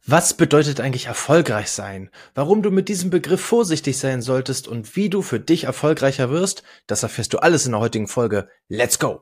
Was bedeutet eigentlich erfolgreich sein? Warum du mit diesem Begriff vorsichtig sein solltest und wie du für dich erfolgreicher wirst, das erfährst du alles in der heutigen Folge. Let's go!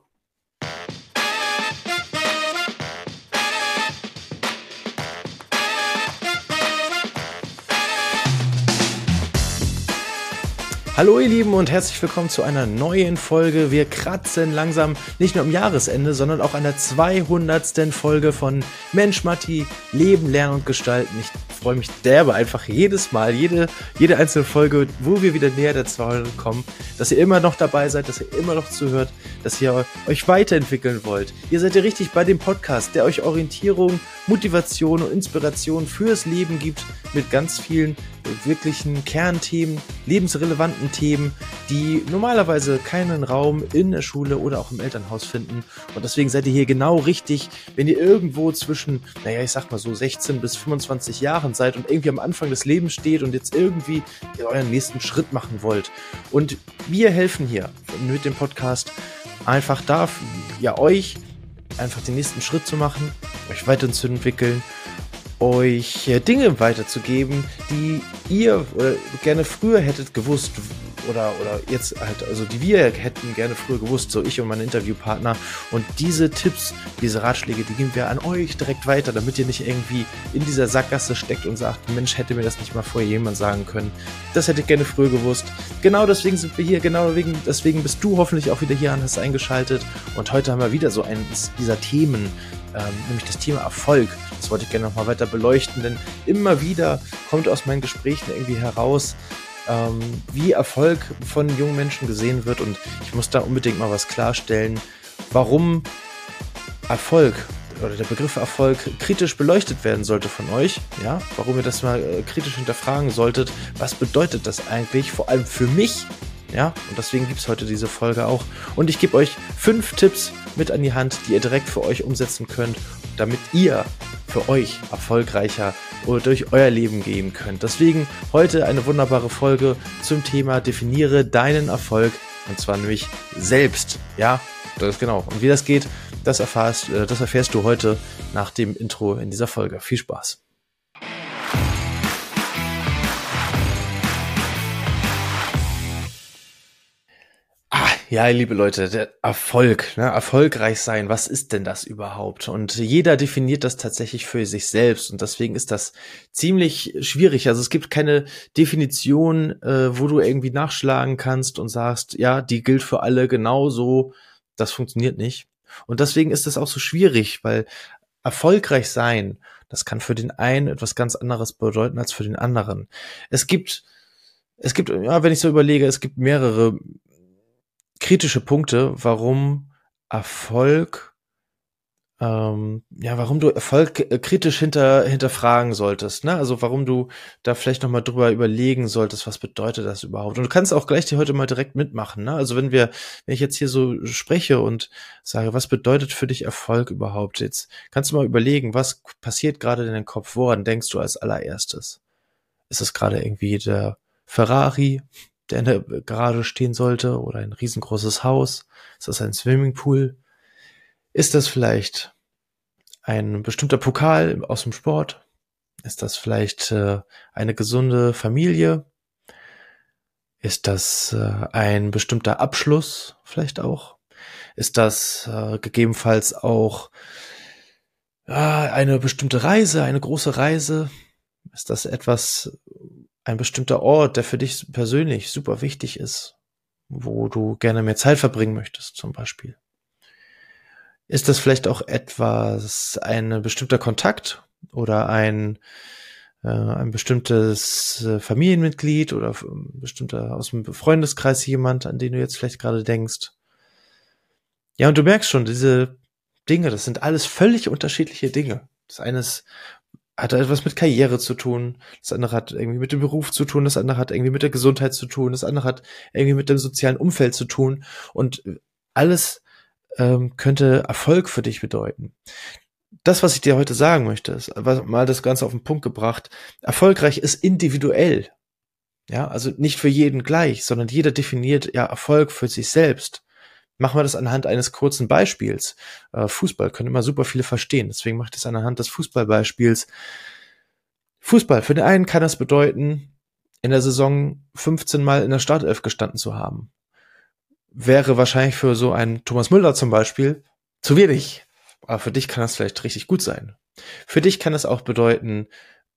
Hallo ihr Lieben und herzlich willkommen zu einer neuen Folge. Wir kratzen langsam nicht nur am Jahresende, sondern auch an der 200. Folge von Mensch Matti, Leben, Lernen und Gestalten. Ich freue mich derbe einfach jedes Mal, jede einzelne Folge, wo wir wieder näher der 200 kommen, dass ihr immer noch dabei seid, dass ihr immer noch zuhört, dass ihr euch weiterentwickeln wollt. Ihr seid ja richtig bei dem Podcast, der euch Orientierung, Motivation und Inspiration fürs Leben gibt mit ganz vielen wirklichen Kernthemen, lebensrelevanten Themen, die normalerweise keinen Raum in der Schule oder auch im Elternhaus finden. Und deswegen seid ihr hier genau richtig, wenn ihr irgendwo zwischen, ich sag mal so 16 bis 25 Jahren seid und irgendwie am Anfang des Lebens steht und jetzt irgendwie euren nächsten Schritt machen wollt. Und wir helfen hier mit dem Podcast einfach euch einfach den nächsten Schritt zu machen, euch weiterzuentwickeln, euch Dinge weiterzugeben, die ihr gerne früher hättet gewusst oder jetzt halt, also die wir hätten gerne früher gewusst, so ich und mein Interviewpartner. Und diese Tipps, diese Ratschläge, die geben wir an euch direkt weiter, damit ihr nicht irgendwie in dieser Sackgasse steckt und sagt, Mensch, hätte mir das nicht mal vorher jemand sagen können. Das hätte ich gerne früher gewusst. Genau deswegen sind wir hier, deswegen bist du hoffentlich auch wieder hier und hast eingeschaltet. Und heute haben wir wieder so eines dieser Themen, nämlich das Thema Erfolg. Das wollte ich gerne nochmal weiter beleuchten, denn immer wieder kommt aus meinen Gesprächen irgendwie heraus, wie Erfolg von jungen Menschen gesehen wird, und ich muss da unbedingt mal was klarstellen, warum Erfolg oder der Begriff Erfolg kritisch beleuchtet werden sollte von euch, ja, warum ihr das mal kritisch hinterfragen solltet, was bedeutet das eigentlich, vor allem für mich, ja, und deswegen gibt es heute diese Folge auch, und ich gebe euch 5 Tipps mit an die Hand, die ihr direkt für euch umsetzen könnt, damit ihr für euch erfolgreicher oder durch euer Leben gehen könnt. Deswegen heute eine wunderbare Folge zum Thema Definiere deinen Erfolg, und zwar nämlich selbst. Ja, das ist genau. Und wie das geht, das erfährst du heute nach dem Intro in dieser Folge. Viel Spaß. Ja, liebe Leute, der Erfolg, erfolgreich sein, was ist denn das überhaupt? Und jeder definiert das tatsächlich für sich selbst, und deswegen ist das ziemlich schwierig. Also es gibt keine Definition, wo du irgendwie nachschlagen kannst und sagst, ja, die gilt für alle genauso. Das funktioniert nicht. Und deswegen ist es auch so schwierig, weil erfolgreich sein, das kann für den einen etwas ganz anderes bedeuten als für den anderen. Es gibt, wenn ich so überlege, es gibt mehrere kritische Punkte, warum warum du Erfolg kritisch hinterfragen solltest, ne? Also warum du da vielleicht nochmal drüber überlegen solltest, was bedeutet das überhaupt? Und du kannst auch gleich heute mal direkt mitmachen, ne? Also wenn ich jetzt hier so spreche und sage, was bedeutet für dich Erfolg überhaupt? Jetzt kannst du mal überlegen, was passiert gerade in deinem Kopf? Woran denkst du als allererstes? Ist es gerade irgendwie der Ferrari, der in der Garage stehen sollte, oder ein riesengroßes Haus? Ist das ein Swimmingpool? Ist das vielleicht ein bestimmter Pokal aus dem Sport? Ist das vielleicht eine gesunde Familie? Ist das ein bestimmter Abschluss vielleicht auch? Ist das gegebenenfalls auch eine bestimmte Reise, eine große Reise? Ist das ein bestimmter Ort, der für dich persönlich super wichtig ist, wo du gerne mehr Zeit verbringen möchtest, zum Beispiel? Ist das vielleicht auch ein bestimmter Kontakt oder ein bestimmtes Familienmitglied oder ein bestimmter aus dem Freundeskreis jemand, an den du jetzt vielleicht gerade denkst? Ja, und du merkst schon, diese Dinge, das sind alles völlig unterschiedliche Dinge. Das eine hat etwas mit Karriere zu tun, das andere hat irgendwie mit dem Beruf zu tun, das andere hat irgendwie mit der Gesundheit zu tun, das andere hat irgendwie mit dem sozialen Umfeld zu tun, und alles könnte Erfolg für dich bedeuten. Das, was ich dir heute sagen möchte, ist mal das Ganze auf den Punkt gebracht. Erfolgreich ist individuell. Ja, also nicht für jeden gleich, sondern jeder definiert ja Erfolg für sich selbst. Machen wir das anhand eines kurzen Beispiels. Fußball können immer super viele verstehen. Deswegen mache ich das anhand des Fußballbeispiels. Fußball. Für den einen kann das bedeuten, in der Saison 15 Mal in der Startelf gestanden zu haben. Wäre wahrscheinlich für so einen Thomas Müller zum Beispiel zu wenig. Aber für dich kann das vielleicht richtig gut sein. Für dich kann es auch bedeuten,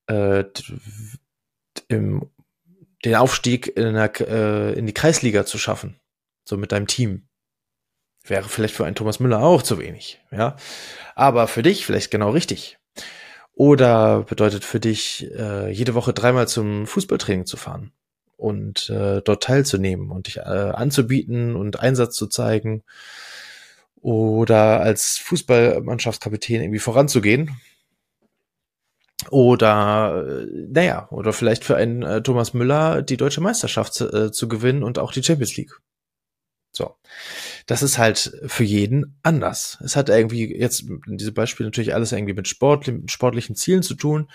den Aufstieg in die Kreisliga zu schaffen. So mit deinem Team. Wäre vielleicht für einen Thomas Müller auch zu wenig. Ja, aber für dich vielleicht genau richtig. Oder bedeutet für dich, jede Woche 3-mal zum Fußballtraining zu fahren und dort teilzunehmen und dich anzubieten und Einsatz zu zeigen oder als Fußballmannschaftskapitän irgendwie voranzugehen. Oder, oder vielleicht für einen Thomas Müller die deutsche Meisterschaft zu gewinnen und auch die Champions League. So. Das ist halt für jeden anders. Es hat irgendwie jetzt in diesem Beispiel natürlich alles irgendwie mit sportlichen Zielen zu tun.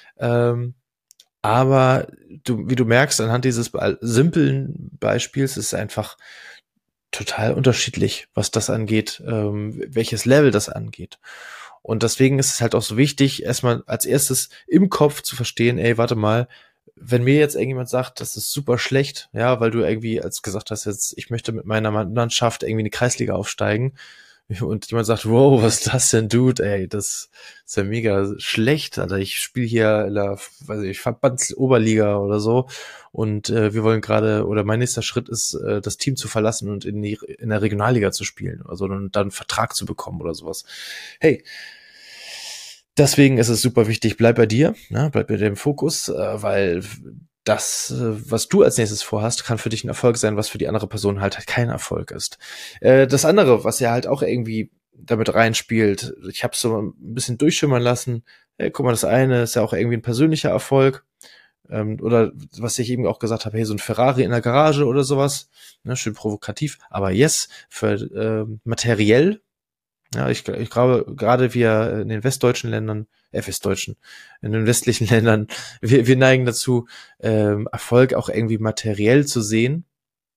Aber wie du merkst, anhand dieses simplen Beispiels ist es einfach total unterschiedlich, was das angeht, welches Level das angeht. Und deswegen ist es halt auch so wichtig, erstmal als erstes im Kopf zu verstehen, ey, warte mal, wenn mir jetzt irgendjemand sagt, das ist super schlecht, ja, weil du irgendwie als gesagt hast, jetzt, ich möchte mit meiner Mannschaft irgendwie in die Kreisliga aufsteigen und jemand sagt, wow, was ist das denn, Dude, ey, das ist ja mega schlecht, Alter, ich spiele hier in der, weiß ich, Verbandsoberliga oder so und wir wollen gerade, oder mein nächster Schritt ist, das Team zu verlassen und in der Regionalliga zu spielen, also dann einen Vertrag zu bekommen oder sowas. Hey, deswegen ist es super wichtig, bleib bei dir, ne? Bleib bei dem Fokus, weil das, was du als nächstes vorhast, kann für dich ein Erfolg sein, was für die andere Person halt kein Erfolg ist. Das andere, was ja halt auch irgendwie damit reinspielt, ich habe so ein bisschen durchschimmern lassen, guck mal, das eine ist ja auch irgendwie ein persönlicher Erfolg, oder was ich eben auch gesagt habe, hey, so ein Ferrari in der Garage oder sowas, ne, schön provokativ, aber yes, für materiell. Ja, ich glaube, gerade wir in den westdeutschen Ländern, in den westlichen Ländern, wir neigen dazu, Erfolg auch irgendwie materiell zu sehen.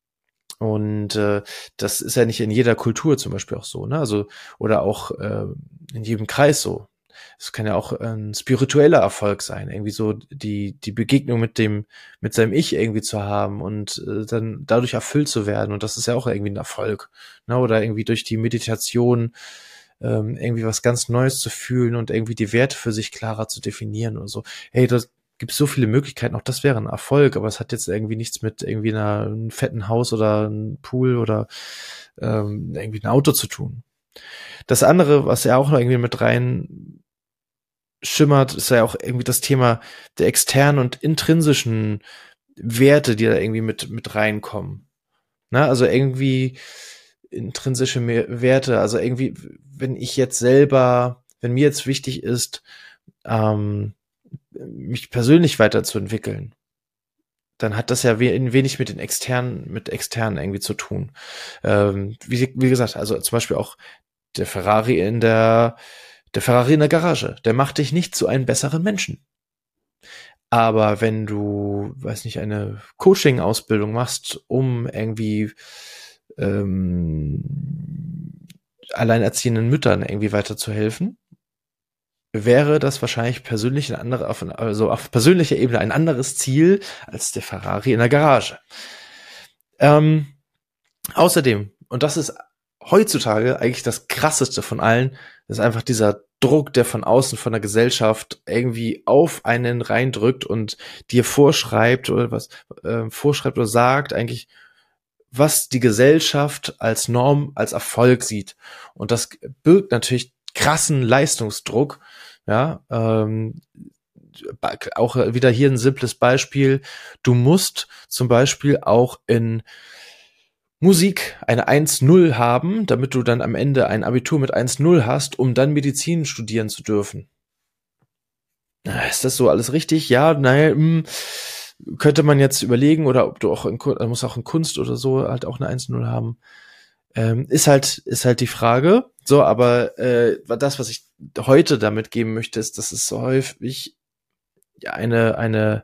Und das ist ja nicht in jeder Kultur zum Beispiel auch so, ne? Also, oder auch in jedem Kreis so. Es kann ja auch ein spiritueller Erfolg sein, irgendwie so die Begegnung mit seinem Ich irgendwie zu haben und dann dadurch erfüllt zu werden. Und das ist ja auch irgendwie ein Erfolg, ne? Oder irgendwie durch die Meditation irgendwie was ganz Neues zu fühlen und irgendwie die Werte für sich klarer zu definieren oder so. Hey, das gibt so viele Möglichkeiten, auch das wäre ein Erfolg, aber es hat jetzt irgendwie nichts mit irgendwie einem fetten Haus oder einem Pool oder irgendwie ein Auto zu tun. Das andere, was ja auch noch irgendwie mit rein schimmert, ist ja auch irgendwie das Thema der externen und intrinsischen Werte, die da irgendwie mit reinkommen. Na, also irgendwie intrinsische Werte, also irgendwie, wenn mir jetzt wichtig ist, mich persönlich weiterzuentwickeln, dann hat das ja wenig mit externen irgendwie zu tun. Wie gesagt, also zum Beispiel auch der Ferrari in der Garage, der macht dich nicht zu einem besseren Menschen. Aber wenn du, weiß nicht, eine Coaching-Ausbildung machst, um irgendwie alleinerziehenden Müttern irgendwie weiterzuhelfen, wäre das wahrscheinlich persönlich also auf persönlicher Ebene ein anderes Ziel als der Ferrari in der Garage. Außerdem, und das ist heutzutage eigentlich das Krasseste von allen, ist einfach dieser Druck, der von außen, von der Gesellschaft irgendwie auf einen reindrückt und dir vorschreibt oder sagt eigentlich, was die Gesellschaft als Norm, als Erfolg sieht. Und das birgt natürlich krassen Leistungsdruck, ja, auch wieder hier ein simples Beispiel. Du musst zum Beispiel auch in Musik eine 1,0 haben, damit du dann am Ende ein Abitur mit 1,0 hast, um dann Medizin studieren zu dürfen. Ist das so alles richtig? Ja, naja, könnte man jetzt überlegen, oder ob du auch muss auch in Kunst oder so halt auch eine 1,0 haben. Ist halt die Frage. So, aber das, was ich heute damit geben möchte, ist, dass es so häufig ja eine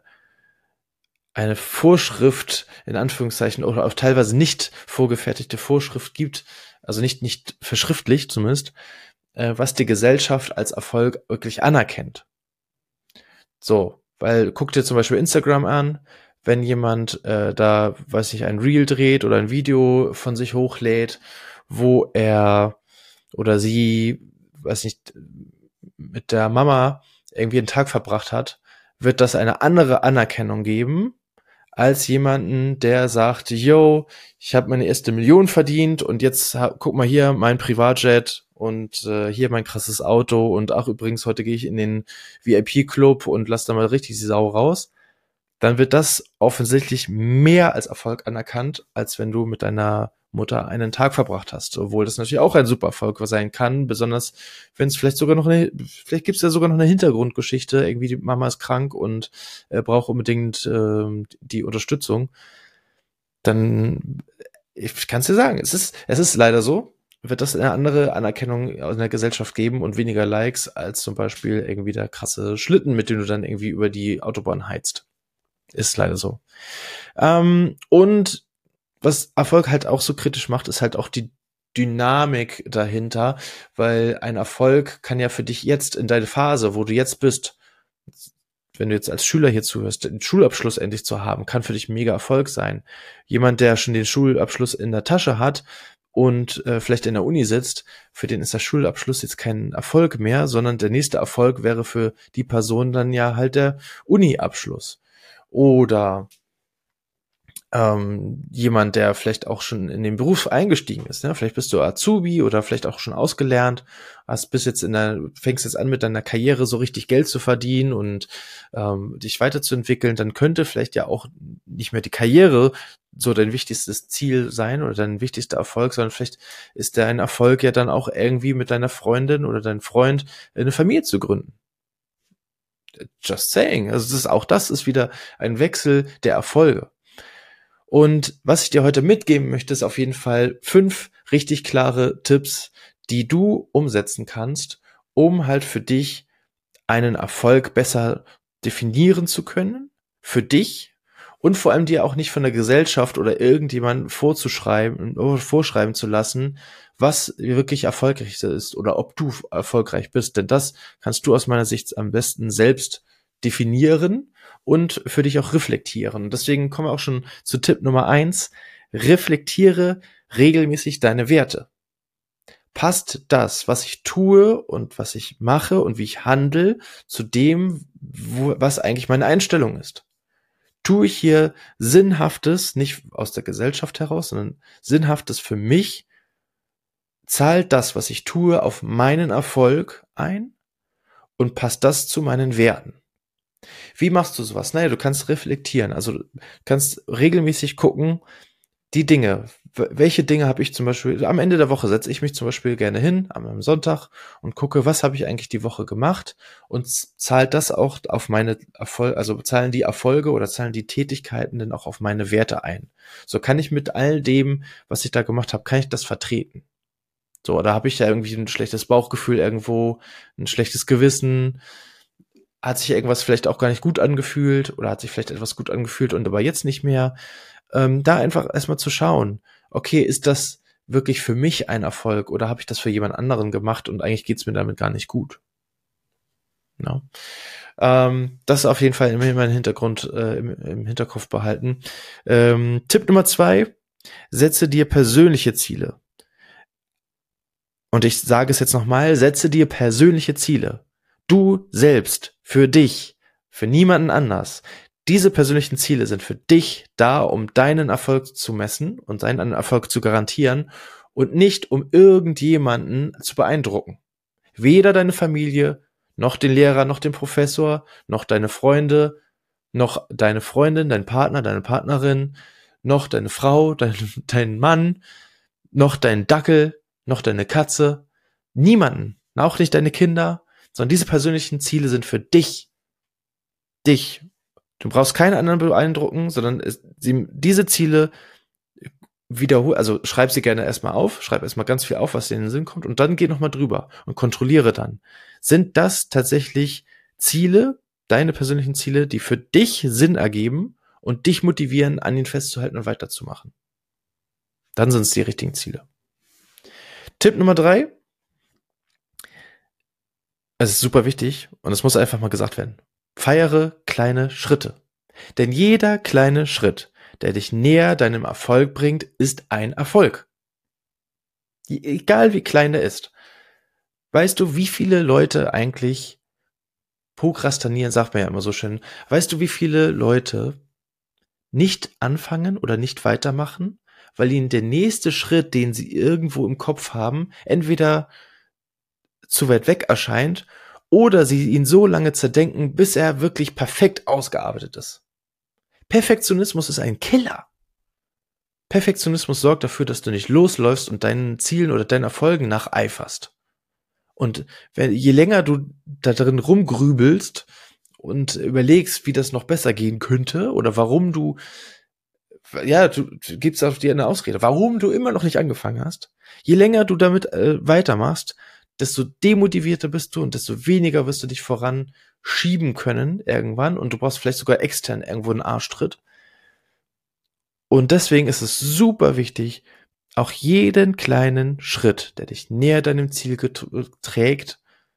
Vorschrift, in Anführungszeichen, oder auch teilweise nicht vorgefertigte Vorschrift gibt, also nicht verschriftlicht zumindest, was die Gesellschaft als Erfolg wirklich anerkennt. So, Weil guck dir zum Beispiel Instagram an, wenn jemand da, weiß ich, ein Reel dreht oder ein Video von sich hochlädt, wo er oder sie, weiß nicht, mit der Mama irgendwie einen Tag verbracht hat, wird das eine andere Anerkennung geben, als jemanden, der sagt, yo, ich habe meine erste Million verdient und jetzt guck mal hier mein Privatjet und hier mein krasses Auto und ach übrigens, heute gehe ich in den VIP-Club und lass da mal richtig die Sau raus. Dann wird das offensichtlich mehr als Erfolg anerkannt, als wenn du mit deiner Mutter einen Tag verbracht hast. Obwohl das natürlich auch ein super Erfolg sein kann, besonders wenn es vielleicht vielleicht gibt es ja sogar noch eine Hintergrundgeschichte, irgendwie die Mama ist krank und braucht unbedingt die Unterstützung. Dann, ich kann es dir sagen, es ist leider so, wird das eine andere Anerkennung in der Gesellschaft geben und weniger Likes als zum Beispiel irgendwie der krasse Schlitten, mit dem du dann irgendwie über die Autobahn heizt. Ist leider so. Und was Erfolg halt auch so kritisch macht, ist halt auch die Dynamik dahinter, weil ein Erfolg kann ja für dich jetzt in deine Phase, wo du jetzt bist, wenn du jetzt als Schüler hier zuhörst, den Schulabschluss endlich zu haben, kann für dich ein mega Erfolg sein. Jemand, der schon den Schulabschluss in der Tasche hat und vielleicht in der Uni sitzt, für den ist der Schulabschluss jetzt kein Erfolg mehr, sondern der nächste Erfolg wäre für die Person dann ja halt der Uni-Abschluss. Oder jemand, der vielleicht auch schon in den Beruf eingestiegen ist, ne? Vielleicht bist du Azubi oder vielleicht auch schon ausgelernt, fängst jetzt an mit deiner Karriere so richtig Geld zu verdienen und dich weiterzuentwickeln, dann könnte vielleicht ja auch nicht mehr die Karriere so dein wichtigstes Ziel sein oder dein wichtigster Erfolg, sondern vielleicht ist dein Erfolg ja dann auch irgendwie mit deiner Freundin oder deinem Freund eine Familie zu gründen. Just saying. Also das ist wieder ein Wechsel der Erfolge. Und was ich dir heute mitgeben möchte, ist auf jeden Fall 5 richtig klare Tipps, die du umsetzen kannst, um halt für dich einen Erfolg besser definieren zu können, für dich und vor allem dir auch nicht von der Gesellschaft oder irgendjemandem vorschreiben zu lassen, was wirklich erfolgreich ist oder ob du erfolgreich bist. Denn das kannst du aus meiner Sicht am besten selbst definieren und für dich auch reflektieren. Deswegen kommen wir auch schon zu Tipp Nummer 1. Reflektiere regelmäßig deine Werte. Passt das, was ich tue und was ich mache und wie ich handle, zu dem, was eigentlich meine Einstellung ist? Tue ich hier Sinnhaftes, nicht aus der Gesellschaft heraus, sondern Sinnhaftes für mich? Zahlt das, was ich tue, auf meinen Erfolg ein? Und passt das zu meinen Werten? Wie machst du sowas? Naja, du kannst reflektieren, also du kannst regelmäßig gucken, die Dinge, welche Dinge habe ich zum Beispiel, am Ende der Woche setze ich mich zum Beispiel gerne hin, am Sonntag und gucke, was habe ich eigentlich die Woche gemacht und zahlt das auch auf meine Erfolge, also zahlen die Erfolge oder zahlen die Tätigkeiten denn auch auf meine Werte ein. So kann ich mit all dem, was ich da gemacht habe, kann ich das vertreten. So, oder habe ich da irgendwie ein schlechtes Bauchgefühl irgendwo, ein schlechtes Gewissen, hat sich irgendwas vielleicht auch gar nicht gut angefühlt oder hat sich vielleicht etwas gut angefühlt und aber jetzt nicht mehr. Da einfach erstmal zu schauen, okay, ist das wirklich für mich ein Erfolg oder habe ich das für jemand anderen gemacht und eigentlich geht's mir damit gar nicht gut. No? Das ist auf jeden Fall immer im Hintergrund, im Hinterkopf behalten. Tipp Nummer 2, setze dir persönliche Ziele. Und ich sage es jetzt nochmal, setze dir persönliche Ziele. Du selbst, für dich, für niemanden anders. Diese persönlichen Ziele sind für dich da, um deinen Erfolg zu messen und deinen Erfolg zu garantieren und nicht, um irgendjemanden zu beeindrucken. Weder deine Familie, noch den Lehrer, noch den Professor, noch deine Freunde, noch deine Freundin, dein Partner, deine Partnerin, noch deine Frau, dein Mann, noch dein Dackel, noch deine Katze. Niemanden, auch nicht deine Kinder, sondern diese persönlichen Ziele sind für dich. Dich. Du brauchst keinen anderen beeindrucken, sondern diese Ziele also schreib sie gerne erstmal auf, schreib erstmal ganz viel auf, was dir in den Sinn kommt und dann geh nochmal drüber und kontrolliere dann. Sind das tatsächlich Ziele, deine persönlichen Ziele, die für dich Sinn ergeben und dich motivieren, an ihnen festzuhalten und weiterzumachen? Dann sind es die richtigen Ziele. Tipp Nummer 3. Es ist super wichtig und es muss einfach mal gesagt werden. Feiere kleine Schritte. Denn jeder kleine Schritt, der dich näher deinem Erfolg bringt, ist ein Erfolg. Egal wie klein der ist. Weißt du, wie viele Leute eigentlich prokrastinieren, sagt man ja immer so schön. Weißt du, wie viele Leute nicht anfangen oder nicht weitermachen, weil ihnen der nächste Schritt, den sie irgendwo im Kopf haben, entweder zu weit weg erscheint oder sie ihn so lange zerdenken, bis er wirklich perfekt ausgearbeitet ist. Perfektionismus ist ein Killer. Perfektionismus sorgt dafür, dass du nicht losläufst und deinen Zielen oder deinen Erfolgen nacheiferst. Und je länger du da drin rumgrübelst und überlegst, wie das noch besser gehen könnte oder warum du gibst auf dir eine Ausrede, warum du immer noch nicht angefangen hast, je länger du damit weitermachst, desto demotivierter bist du und desto weniger wirst du dich voranschieben können irgendwann und du brauchst vielleicht sogar extern irgendwo einen Arschtritt. Und deswegen ist es super wichtig, auch jeden kleinen Schritt, der dich näher deinem Ziel trägt,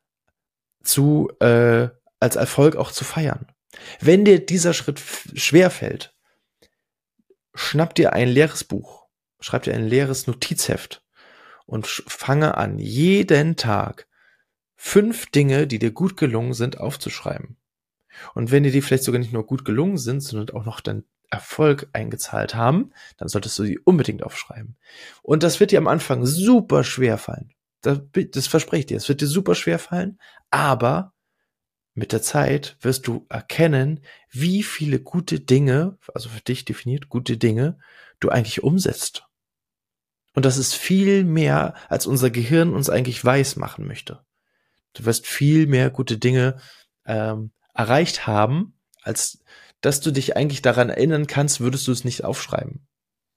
als Erfolg auch zu feiern. Wenn dir dieser Schritt schwerfällt, schnapp dir ein leeres Buch, schreib dir ein leeres Notizheft und fange an, jeden Tag 5 Dinge, die dir gut gelungen sind, aufzuschreiben. Und wenn dir die vielleicht sogar nicht nur gut gelungen sind, sondern auch noch deinen Erfolg eingezahlt haben, dann solltest du sie unbedingt aufschreiben. Und das wird dir am Anfang super schwer fallen. Das verspreche ich dir. Es wird dir super schwer fallen, aber mit der Zeit wirst du erkennen, wie viele gute Dinge, also für dich definiert gute Dinge, du eigentlich umsetzt. Und das ist viel mehr, als unser Gehirn uns eigentlich weiß machen möchte. Du wirst viel mehr gute Dinge erreicht haben, als dass du dich eigentlich daran erinnern kannst, würdest du es nicht aufschreiben.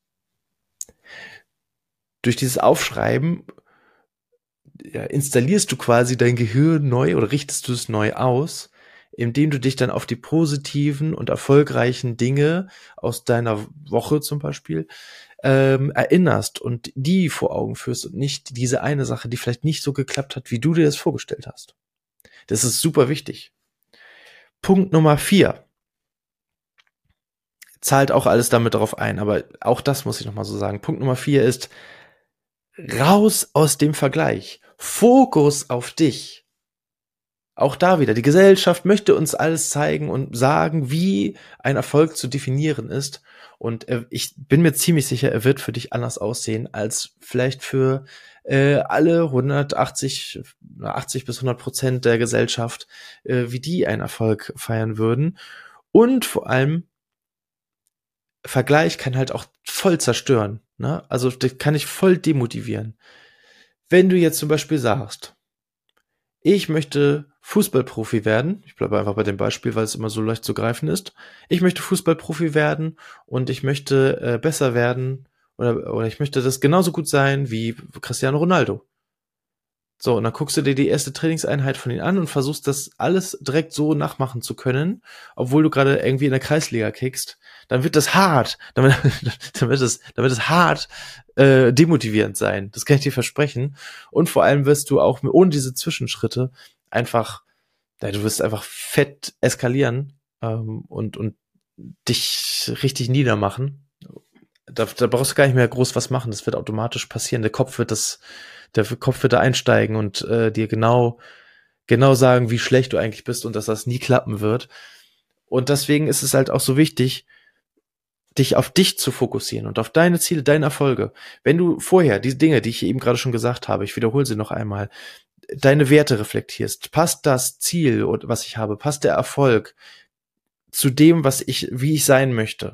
Durch dieses Aufschreiben installierst du quasi dein Gehirn neu oder richtest du es neu aus, indem du dich dann auf die positiven und erfolgreichen Dinge aus deiner Woche zum Beispiel erinnerst und die vor Augen führst und nicht diese eine Sache, die vielleicht nicht so geklappt hat, wie du dir das vorgestellt hast. Das ist super wichtig. Punkt Nummer 4 zahlt auch alles damit darauf ein, aber auch das muss ich nochmal so sagen. Punkt Nummer 4 ist raus aus dem Vergleich. Fokus auf dich. Auch da wieder, die Gesellschaft möchte uns alles zeigen und sagen, wie ein Erfolg zu definieren ist. Und ich bin mir ziemlich sicher, er wird für dich anders aussehen als vielleicht für alle 80 bis 100% der Gesellschaft, wie die einen Erfolg feiern würden. Und vor allem, Vergleich kann halt auch voll zerstören. Ne? Also das kann dich voll demotivieren. Wenn du jetzt zum Beispiel sagst, ich möchte Fußballprofi werden, ich bleibe einfach bei dem Beispiel, weil es immer so leicht zu greifen ist, ich möchte Fußballprofi werden und ich möchte besser werden oder ich möchte das genauso gut sein wie Cristiano Ronaldo. So, und dann guckst du dir die erste Trainingseinheit von ihm an und versuchst das alles direkt so nachmachen zu können, obwohl du gerade irgendwie in der Kreisliga kickst. Dann wird das hart. Dann wird es hart demotivierend sein. Das kann ich dir versprechen. Und vor allem wirst du auch ohne diese Zwischenschritte du wirst einfach fett eskalieren und dich richtig niedermachen. Da brauchst du gar nicht mehr groß was machen. Das wird automatisch passieren. Der Kopf wird da einsteigen und dir genau sagen, wie schlecht du eigentlich bist und dass das nie klappen wird. Und deswegen ist es halt auch so wichtig, dich auf dich zu fokussieren und auf deine Ziele, deine Erfolge. Wenn du vorher diese Dinge, die ich eben gerade schon gesagt habe, ich wiederhole sie noch einmal, deine Werte reflektierst, passt das Ziel, was ich habe, passt der Erfolg zu dem, wie ich sein möchte?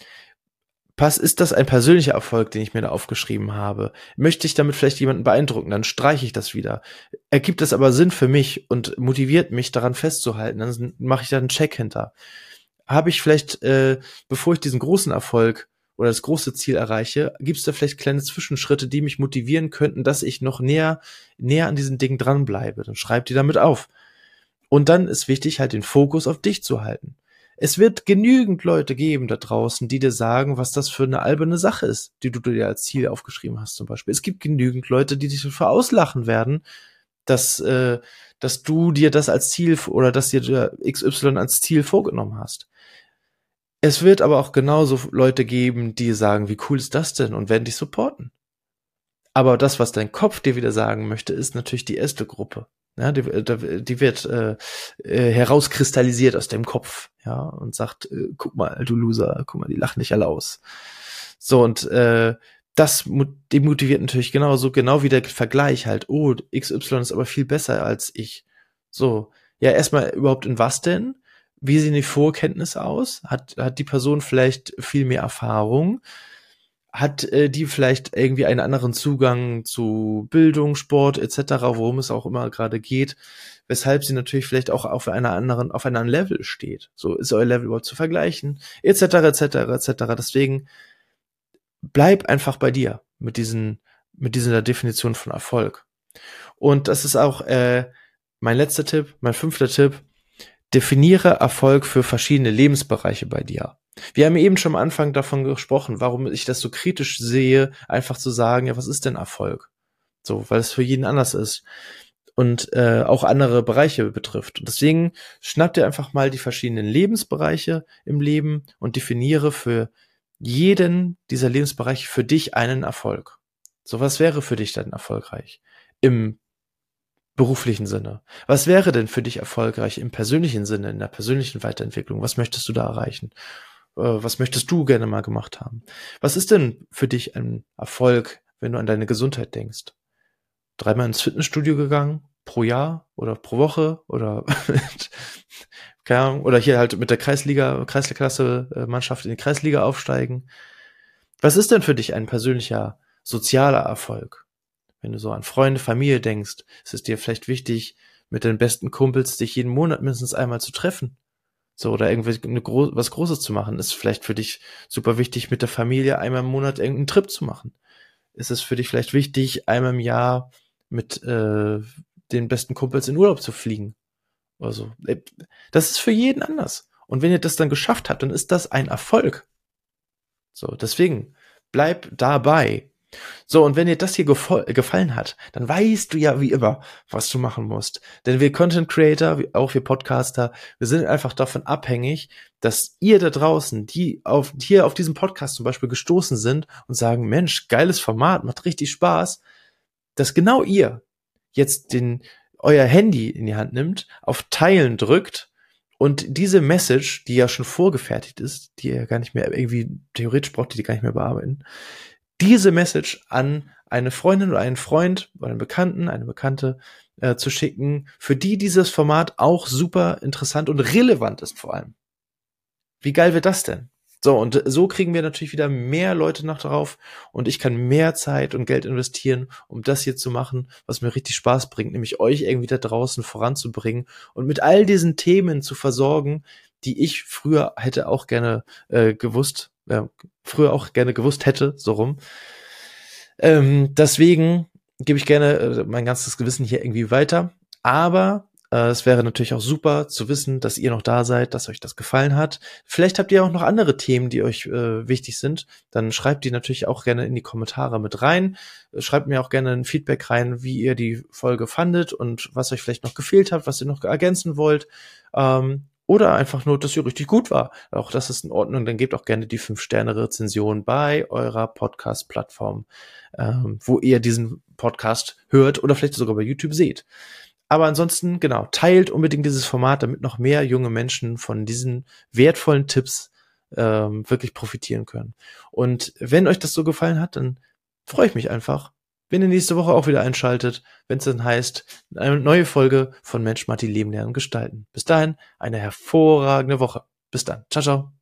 Ist das ein persönlicher Erfolg, den ich mir da aufgeschrieben habe? Möchte ich damit vielleicht jemanden beeindrucken? Dann streiche ich das wieder. Ergibt es aber Sinn für mich und motiviert mich, daran festzuhalten? Dann mache ich da einen Check hinter. Habe ich vielleicht, bevor ich diesen großen Erfolg oder das große Ziel erreiche, gibt es da vielleicht kleine Zwischenschritte, die mich motivieren könnten, dass ich noch näher an diesen Dingen dranbleibe? Dann schreib die damit auf. Und dann ist wichtig, halt den Fokus auf dich zu halten. Es wird genügend Leute geben da draußen, die dir sagen, was das für eine alberne Sache ist, die du dir als Ziel aufgeschrieben hast zum Beispiel. Es gibt genügend Leute, die dich dafür auslachen werden, dass du dir das als Ziel oder dass dir der XY als Ziel vorgenommen hast. Es wird aber auch genauso Leute geben, die sagen, wie cool ist das denn und werden dich supporten. Aber das, was dein Kopf dir wieder sagen möchte, ist natürlich die erste Gruppe. Ja, die wird herauskristallisiert aus dem Kopf, ja, und sagt, guck mal, du Loser, guck mal, die lachen dich alle aus. So, und das demotiviert natürlich genau wie der Vergleich halt, oh, XY ist aber viel besser als ich. So, ja, erstmal überhaupt in was denn? Wie sehen die Vorkenntnisse aus? Hat die Person vielleicht viel mehr Erfahrung? Hat die vielleicht irgendwie einen anderen Zugang zu Bildung, Sport etc., worum es auch immer gerade geht, weshalb sie natürlich vielleicht auch auf einem anderen Level steht. So ist euer Level überhaupt zu vergleichen, etc., etc., etc. Deswegen bleib einfach bei dir mit dieser Definition von Erfolg. Und das ist auch mein letzter Tipp, mein 5. Tipp. Definiere Erfolg für verschiedene Lebensbereiche bei dir. Wir haben eben schon am Anfang davon gesprochen, warum ich das so kritisch sehe, einfach zu sagen, ja, was ist denn Erfolg? So, weil es für jeden anders ist und auch andere Bereiche betrifft. Und deswegen schnapp dir einfach mal die verschiedenen Lebensbereiche im Leben und definiere für jeden dieser Lebensbereiche für dich einen Erfolg. So, was wäre für dich dann erfolgreich im beruflichen Sinne? Was wäre denn für dich erfolgreich im persönlichen Sinne, in der persönlichen Weiterentwicklung? Was möchtest du da erreichen? Was möchtest du gerne mal gemacht haben? Was ist denn für dich ein Erfolg, wenn du an deine Gesundheit denkst? 3-mal ins Fitnessstudio gegangen, pro Jahr oder pro Woche oder keine Ahnung, oder hier halt mit der Kreisklasse-Mannschaft in die Kreisliga aufsteigen. Was ist denn für dich ein persönlicher sozialer Erfolg? Wenn du so an Freunde, Familie denkst, ist es dir vielleicht wichtig, mit deinen besten Kumpels dich jeden Monat mindestens einmal zu treffen. So, oder irgendwie was Großes zu machen. Ist vielleicht für dich super wichtig, mit der Familie einmal im Monat irgendeinen Trip zu machen. Ist es für dich vielleicht wichtig, einmal im Jahr mit den besten Kumpels in Urlaub zu fliegen? Also, das ist für jeden anders. Und wenn ihr das dann geschafft habt, dann ist das ein Erfolg. So, deswegen, bleib dabei. So, und wenn dir das hier gefallen hat, dann weißt du ja wie immer, was du machen musst. Denn wir Content Creator, auch wir Podcaster, wir sind einfach davon abhängig, dass ihr da draußen, die hier auf diesem Podcast zum Beispiel gestoßen sind und sagen, Mensch, geiles Format, macht richtig Spaß, dass genau ihr jetzt euer Handy in die Hand nimmt, auf Teilen drückt und diese Message, die ja schon vorgefertigt ist, die ihr gar nicht mehr irgendwie, theoretisch braucht ihr die gar nicht mehr bearbeiten, diese Message an eine Freundin oder einen Freund oder einen Bekannten, eine Bekannte zu schicken, für die dieses Format auch super interessant und relevant ist vor allem. Wie geil wird das denn? So, und so kriegen wir natürlich wieder mehr Leute noch drauf und ich kann mehr Zeit und Geld investieren, um das hier zu machen, was mir richtig Spaß bringt, nämlich euch irgendwie da draußen voranzubringen und mit all diesen Themen zu versorgen, die ich früher hätte auch gerne gewusst hätte, so rum. Deswegen gebe ich gerne mein ganzes Gewissen hier irgendwie weiter. Aber es wäre natürlich auch super zu wissen, dass ihr noch da seid, dass euch das gefallen hat. Vielleicht habt ihr auch noch andere Themen, die euch wichtig sind. Dann schreibt die natürlich auch gerne in die Kommentare mit rein. Schreibt mir auch gerne ein Feedback rein, wie ihr die Folge fandet und was euch vielleicht noch gefehlt hat, was ihr noch ergänzen wollt. Oder einfach nur, dass sie richtig gut war. Auch das ist in Ordnung. Dann gebt auch gerne die 5-Sterne-Rezension bei eurer Podcast-Plattform, wo ihr diesen Podcast hört oder vielleicht sogar bei YouTube seht. Aber ansonsten, genau, teilt unbedingt dieses Format, damit noch mehr junge Menschen von diesen wertvollen Tipps wirklich profitieren können. Und wenn euch das so gefallen hat, dann freue ich mich einfach, wenn ihr nächste Woche auch wieder einschaltet, wenn es dann heißt, eine neue Folge von Mensch, Matti, Leben, Lernen, Gestalten. Bis dahin, eine hervorragende Woche. Bis dann. Ciao, ciao.